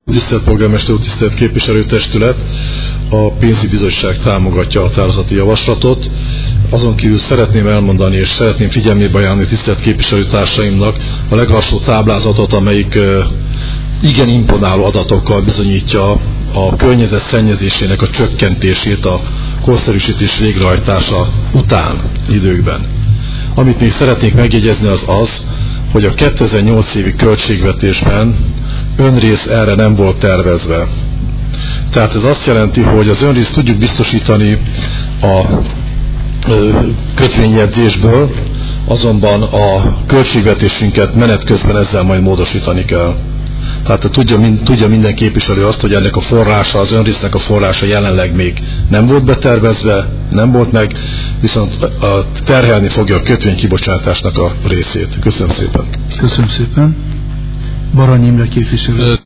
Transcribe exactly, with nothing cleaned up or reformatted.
Tisztelt Polgármester úr, tisztelt képviselőtestület! A pénzügyi bizottság támogatja a határozati javaslatot. Azon kívül szeretném elmondani, és szeretném figyelmébe ajánlani tisztelt képviselőtársaimnak a legalsó táblázatot, amelyik igen imponáló adatokkal bizonyítja a környezet szennyezésének a csökkentését a korszerűsítés végrehajtása után időkben. Amit még szeretnék megjegyezni az az, hogy a kétezer-nyolc évi költségvetésben önrész erre nem volt tervezve. Tehát ez azt jelenti, hogy az önrészt tudjuk biztosítani a kötvényjegyzésből, azonban a költségvetésünket menet közben ezzel majd módosítani kell. Tehát tudja, mind, tudja minden képviselő azt, hogy ennek a forrása, az önrésznek a forrása jelenleg még nem volt betervezve, nem volt meg, viszont terhelni fogja a kötvénykibocsátásnak a részét. Köszönöm szépen. Köszönöm szépen. Barany Imre képviselő.